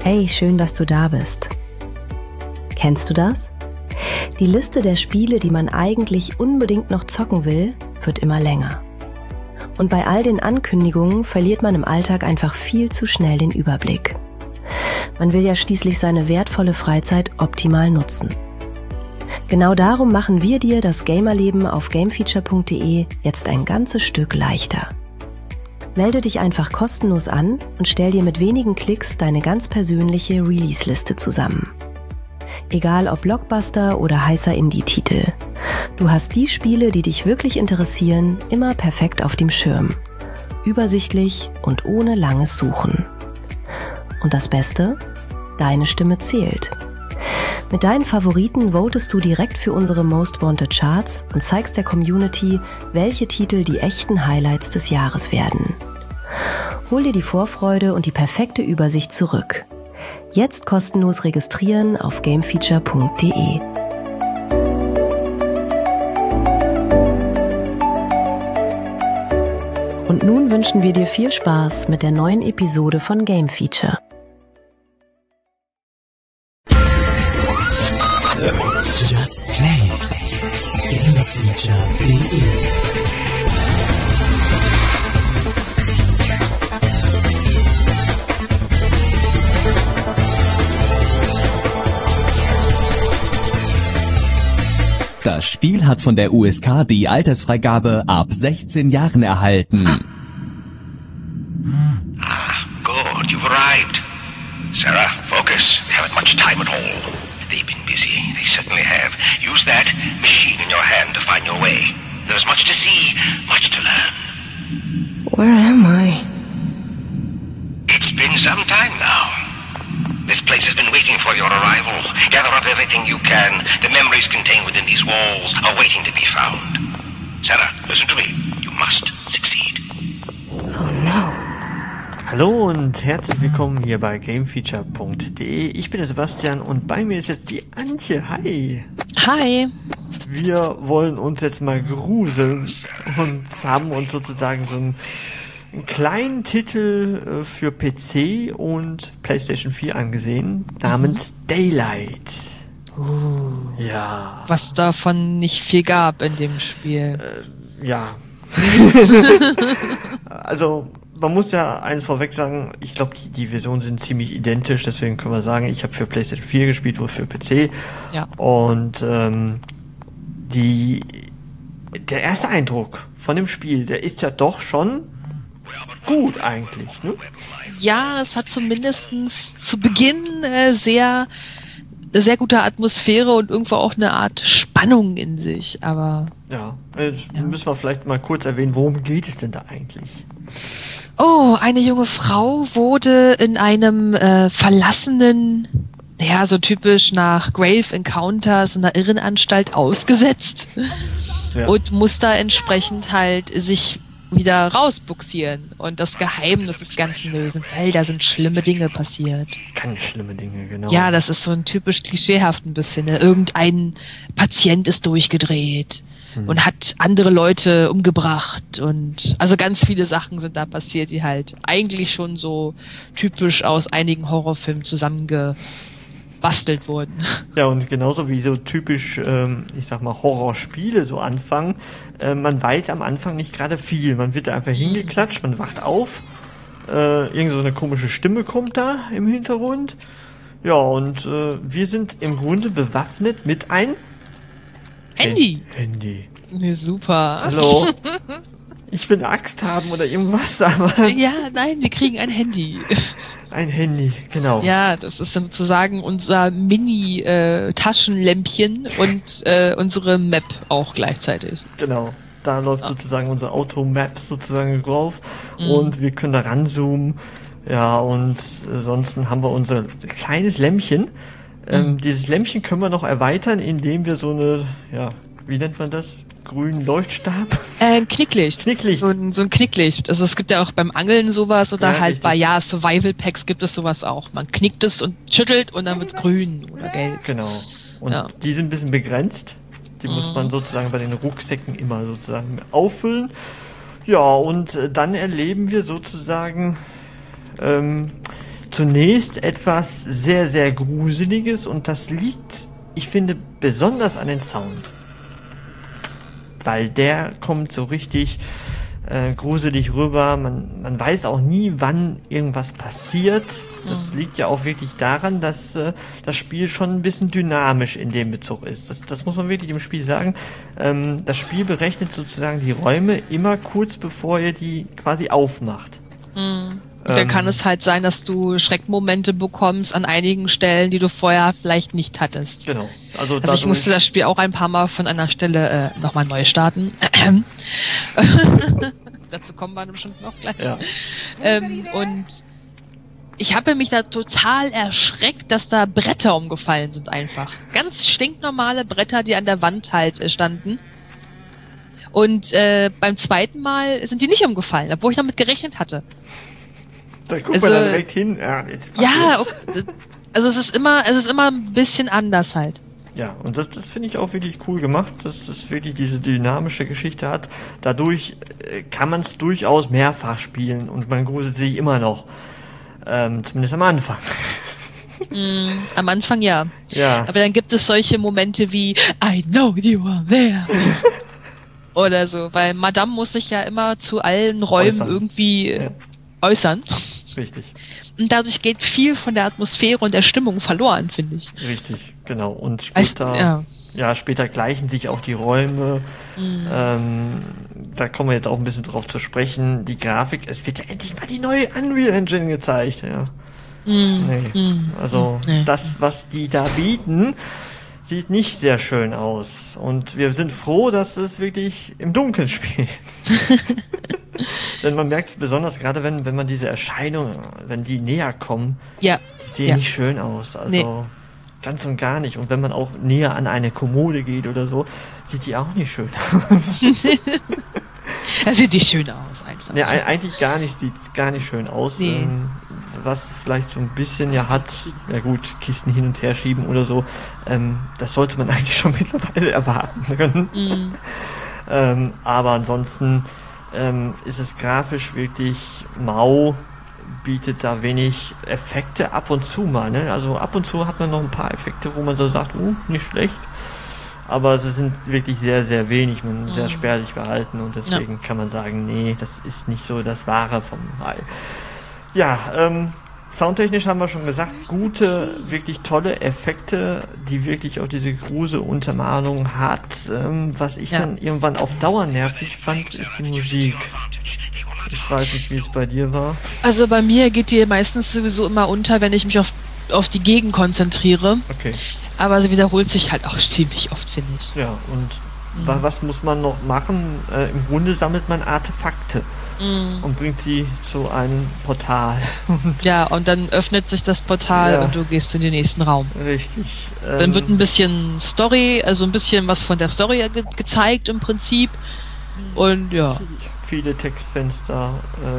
Hey, schön, dass du da bist. Kennst du das? Die Liste der Spiele, die man eigentlich unbedingt noch zocken will, wird immer länger. Und bei all den Ankündigungen verliert man im Alltag einfach viel zu schnell den Überblick. Man will ja schließlich seine wertvolle Freizeit optimal nutzen. Genau darum machen wir dir das Gamerleben auf gamefeature.de jetzt ein ganzes Stück leichter. Melde dich einfach kostenlos an und stell dir mit wenigen Klicks deine ganz persönliche Release-Liste zusammen. Egal ob Blockbuster oder heißer Indie-Titel. Du hast die Spiele, die dich wirklich interessieren, immer perfekt auf dem Schirm. Übersichtlich und ohne langes Suchen. Und das Beste? Deine Stimme zählt. Mit deinen Favoriten votest du direkt für unsere Most Wanted Charts und zeigst der Community, welche Titel die echten Highlights des Jahres werden. Hol dir die Vorfreude und die perfekte Übersicht zurück. Jetzt kostenlos registrieren auf gamefeature.de. Und nun wünschen wir dir viel Spaß mit der neuen Episode von Game Feature. Just Play It. Gamefeature.de. Das Spiel hat von der USK die Altersfreigabe ab 16 Jahren erhalten. Good, you've arrived. Sarah, focus. We haven't much time at all. They've been busy. They certainly have. Use that machine in your hand to find your way. There's much to see, much to learn. Where am I? It's been some time now. This place has been waiting for your arrival. Gather up everything you can. The memories contained within these walls are waiting to be found. Sarah, listen to me. You must succeed. Oh no. Hallo und herzlich willkommen hier bei gamefeature.de. Ich bin der Sebastian und bei mir ist jetzt die Antje. Hi. Hi. Wir wollen uns jetzt mal gruseln und haben uns sozusagen so einen kleinen Titel für PC und PlayStation 4 angesehen, namens Daylight. Ja. Was davon nicht viel gab in dem Spiel. Ja. Also, man muss ja eins vorweg sagen, ich glaube, die Versionen sind ziemlich identisch, deswegen können wir sagen, ich habe für PlayStation 4 gespielt, wohl für PC. Ja. Und der erste Eindruck von dem Spiel, der ist ja doch schon gut eigentlich, ne? Ja, es hat zumindest zu Beginn sehr gute Atmosphäre und irgendwo auch eine Art Spannung in sich, aber... Ja, müssen wir vielleicht mal kurz erwähnen, worum geht es denn da eigentlich? Oh, eine junge Frau wurde in einem verlassenen, so typisch nach Grave Encounters in einer Irrenanstalt ausgesetzt und muss da entsprechend halt sich wieder rausbuxieren und das Geheimnis des Ganzen lösen, weil da sind schlimme Dinge passiert. Ganz schlimme Dinge, genau. Ja, das ist so ein typisch klischeehaft ein bisschen. Ne? Irgendein Patient ist durchgedreht und hat andere Leute umgebracht und also ganz viele Sachen sind da passiert, die halt eigentlich schon so typisch aus einigen Horrorfilmen zusammengebastelt wurden. Ja, und genauso wie so typisch, ich sag mal, Horrorspiele so anfangen, man weiß am Anfang nicht gerade viel. Man wird da einfach hingeklatscht, man wacht auf, irgend so eine komische Stimme kommt da im Hintergrund. Ja, und wir sind im Grunde bewaffnet mit ein Handy. Handy. Nee, super. Hallo. Ich will eine Axt haben oder irgendwas, aber... Ja, nein, wir kriegen ein Handy. Ein Handy, genau. Ja, das ist sozusagen unser Mini-Taschenlämpchen und unsere Map auch gleichzeitig. Genau, da läuft sozusagen unser Auto-Map sozusagen drauf und wir können da ranzoomen. Ja, und ansonsten haben wir unser kleines Lämpchen. Dieses Lämpchen können wir noch erweitern, indem wir so eine, wie nennt man das? Grünen Leuchtstab? Knicklicht. Knicklicht. So ein Knicklicht. Also es gibt ja auch beim Angeln sowas oder Ja, halt richtig. bei Survival Packs gibt es sowas auch. Man knickt es und schüttelt und dann wird's grün oder gelb. Genau. Und die sind ein bisschen begrenzt. Die muss man sozusagen bei den Rucksäcken immer sozusagen auffüllen. Ja, und dann erleben wir sozusagen zunächst etwas sehr, sehr Gruseliges und das liegt, ich finde, besonders an den Sound. Weil der kommt so richtig gruselig rüber. Man weiß auch nie, wann irgendwas passiert. Das liegt ja auch wirklich daran, dass das Spiel schon ein bisschen dynamisch in dem Bezug ist. Das muss man wirklich im Spiel sagen. Das Spiel berechnet sozusagen die Räume immer kurz bevor ihr die quasi aufmacht. Dann kann es halt sein, dass du Schreckmomente bekommst an einigen Stellen, die du vorher vielleicht nicht hattest. Genau. Also ich musste das Spiel auch ein paar Mal von einer Stelle nochmal neu starten. Dazu kommen wir bestimmt noch gleich. Ja. Und ich habe mich da total erschreckt, dass da Bretter umgefallen sind einfach. Ganz stinknormale Bretter, die an der Wand halt standen. Und beim zweiten Mal sind die nicht umgefallen, obwohl ich damit gerechnet hatte. Da guckt man dann direkt hin. Ja, also es ist immer ein bisschen anders halt. Ja, und das finde ich auch wirklich cool gemacht, dass es wirklich diese dynamische Geschichte hat. Dadurch kann man es durchaus mehrfach spielen und man gruselt sich immer noch. Zumindest am Anfang. Am Anfang ja. Ja. Aber dann gibt es solche Momente wie I know you are there. Oder so, weil Madame muss sich ja immer zu allen Räumen irgendwie äußern. Richtig. Und dadurch geht viel von der Atmosphäre und der Stimmung verloren, finde ich. Richtig, genau. Und später, später gleichen sich auch die Räume. Da kommen wir jetzt auch ein bisschen drauf zu sprechen. Die Grafik, es wird ja endlich mal die neue Unreal Engine gezeigt. Ja. Das, was die da bieten, sieht nicht sehr schön aus. Und wir sind froh, dass es wirklich im Dunkeln spielt. Denn man merkt es besonders gerade, wenn man diese Erscheinungen, wenn die näher kommen, die sehen nicht schön aus. Also ganz und gar nicht. Und wenn man auch näher an eine Kommode geht oder so, sieht die auch nicht schön aus. Das sieht nicht schön aus einfach. Nee, eigentlich gar nicht, sieht gar nicht schön aus. Nee. Was vielleicht so ein bisschen hat, ja gut, Kisten hin und her schieben oder so, das sollte man eigentlich schon mittlerweile erwarten können. Aber ansonsten ist es grafisch wirklich mau, bietet da wenig Effekte ab und zu mal, ne? Also ab und zu hat man noch ein paar Effekte, wo man so sagt, nicht schlecht, aber sie sind wirklich sehr, sehr wenig, sehr spärlich gehalten und deswegen kann man sagen, nee, das ist nicht so das Wahre vom Ei. Ja, soundtechnisch haben wir schon gesagt, gute, wirklich tolle Effekte, die wirklich auch diese Grusel-Untermalung hat. Was ich dann irgendwann auf Dauer nervig fand, ist die Musik. Ich weiß nicht, wie es bei dir war. Also bei mir geht die meistens sowieso immer unter, wenn ich mich auf die Gegend konzentriere. Okay. Aber sie wiederholt sich halt auch ziemlich oft, finde ich. Ja, und was muss man noch machen? Im Grunde sammelt man Artefakte. Und bringt sie zu einem Portal. Und dann öffnet sich das Portal und du gehst in den nächsten Raum. Richtig. Dann wird ein bisschen Story, also ein bisschen was von der Story gezeigt im Prinzip. Und viele Textfenster,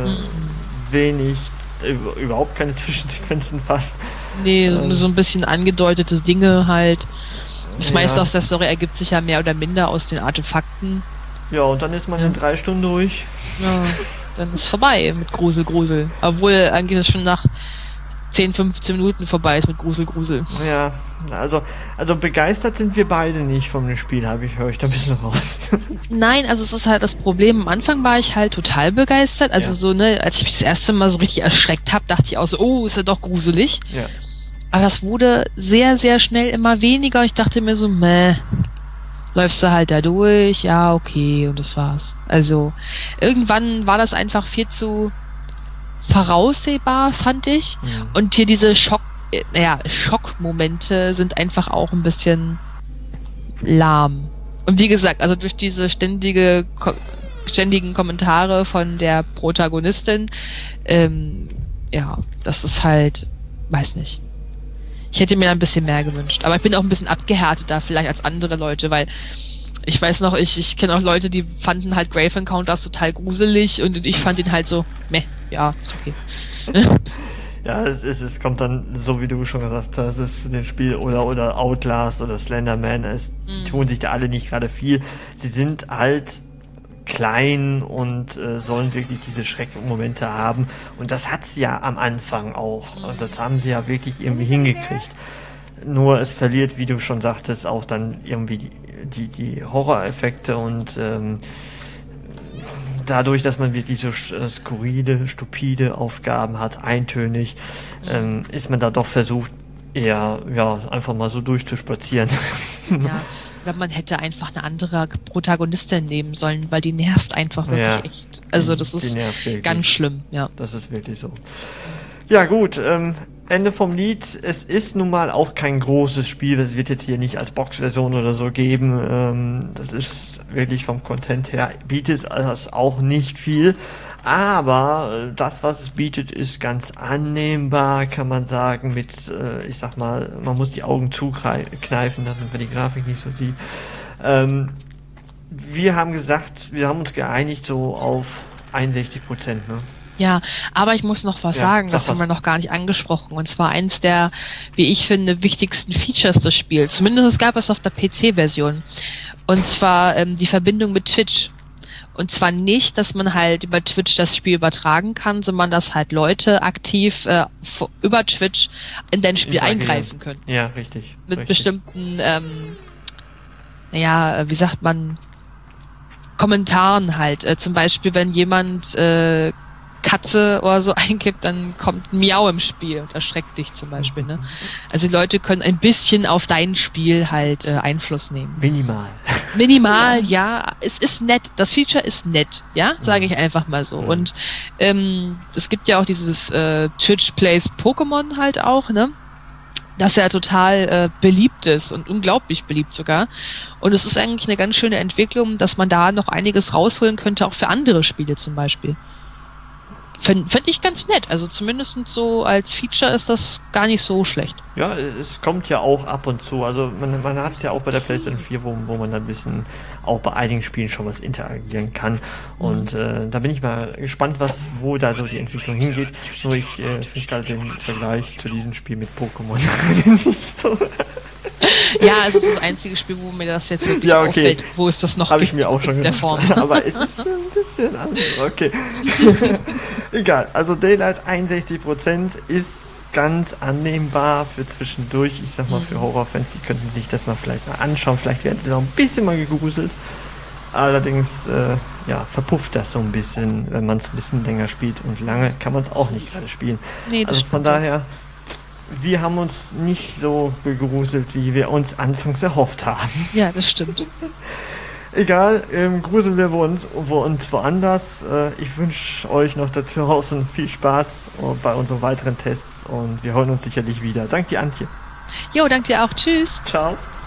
wenig, überhaupt keine Zwischensequenzen fast. Nee, so ein bisschen angedeutete Dinge halt. Das meiste aus der Story ergibt sich ja mehr oder minder aus den Artefakten. Ja, und dann ist man in 3 Stunden durch. Ja, dann ist vorbei mit Grusel. Obwohl eigentlich schon nach 10, 15 Minuten vorbei ist mit Grusel. Ja, also begeistert sind wir beide nicht von dem Spiel, höre ich da ein bisschen raus. Nein, also es ist halt das Problem. Am Anfang war ich halt total begeistert. Also als ich mich das erste Mal so richtig erschreckt habe, dachte ich auch so, ist ja doch gruselig. Ja. Aber das wurde sehr, sehr schnell immer weniger. Ich dachte mir so, läufst du halt da durch, ja, okay, und das war's. Also, irgendwann war das einfach viel zu voraussehbar, fand ich. Und hier diese Schockmomente sind einfach auch ein bisschen lahm. Und wie gesagt, also durch diese ständigen Kommentare von der Protagonistin, das ist halt, weiß nicht. Ich hätte mir ein bisschen mehr gewünscht. Aber ich bin auch ein bisschen abgehärteter vielleicht als andere Leute, weil ich weiß noch, ich kenne auch Leute, die fanden halt Grave Encounters total gruselig und ich fand ihn halt so, ist okay. Ja, es kommt dann, so wie du schon gesagt hast, es ist den Spiel oder Outlast oder Slenderman, die tun sich da alle nicht gerade viel. Sie sind halt klein und sollen wirklich diese Schreckmomente haben. Und das hat sie ja am Anfang auch. Und das haben sie ja wirklich irgendwie hingekriegt. Nur es verliert, wie du schon sagtest, auch dann irgendwie die Horroreffekte und dadurch, dass man wirklich so skurrile, stupide Aufgaben hat, eintönig, ist man da doch versucht, eher einfach mal so durchzuspazieren. Ja, oder man hätte einfach eine andere Protagonistin nehmen sollen, weil die nervt einfach wirklich echt. Also das ist ganz schlimm, ja. Das ist wirklich so. Ja gut, Ende vom Lied. Es ist nun mal auch kein großes Spiel. Es wird jetzt hier nicht als Box-Version oder so geben. Das ist wirklich vom Content her, bietet es auch nicht viel. Aber das, was es bietet, ist ganz annehmbar, kann man sagen, mit, ich sag mal, man muss die Augen zukneifen, damit man die Grafik nicht so sieht. Wir haben gesagt, wir haben uns geeinigt so auf 61%, ne? Ja, aber ich muss noch was sagen, das haben wir noch gar nicht angesprochen. Und zwar eins der, wie ich finde, wichtigsten Features des Spiels. Zumindest gab es auf der PC-Version. Und zwar die Verbindung mit Twitch. Und zwar nicht, dass man halt über Twitch das Spiel übertragen kann, sondern dass halt Leute aktiv über Twitch in dein Spiel eingreifen können. Ja, richtig. Mit bestimmten, wie sagt man, Kommentaren halt. Zum Beispiel, wenn jemand Katze oder so eingibt, dann kommt ein Miau im Spiel und erschreckt dich zum Beispiel. Ne? Also die Leute können ein bisschen auf dein Spiel halt Einfluss nehmen. Minimal, ja. Es ist nett. Das Feature ist nett, ja, sage ich einfach mal so. Und es gibt ja auch dieses Twitch Plays Pokémon halt auch, ne? Das ja total beliebt ist und unglaublich beliebt sogar. Und es ist eigentlich eine ganz schöne Entwicklung, dass man da noch einiges rausholen könnte, auch für andere Spiele zum Beispiel. Find ich ganz nett. Also zumindest so als Feature ist das gar nicht so schlecht. Ja, es kommt ja auch ab und zu. Also man hat es ja auch bei der PlayStation 4, wo man dann ein bisschen auch bei einigen Spielen schon was interagieren kann. Und da bin ich mal gespannt, wo da so die Entwicklung hingeht. Nur ich finde gerade den Vergleich zu diesem Spiel mit Pokémon nicht so. Ja, also das ist das einzige Spiel, wo mir das jetzt wirklich auffällt, wo es das noch Habe ich mir auch schon in der gedacht. Form. Aber es ist ein bisschen anders. Okay. Egal. Also Daylight 61% ist ganz annehmbar für zwischendurch. Ich sag mal, für Horrorfans, die könnten sich das mal vielleicht mal anschauen. Vielleicht werden sie noch ein bisschen mal gegruselt. Allerdings, verpufft das so ein bisschen, wenn man es ein bisschen länger spielt. Und lange kann man es auch nicht gerade spielen. Nee, also von daher... Wir haben uns nicht so gegruselt, wie wir uns anfangs erhofft haben. Ja, das stimmt. Egal, gruseln wir uns woanders. Ich wünsche euch noch da draußen viel Spaß bei unseren weiteren Tests und wir hören uns sicherlich wieder. Danke dir, Antje. Jo, danke dir auch. Tschüss. Ciao.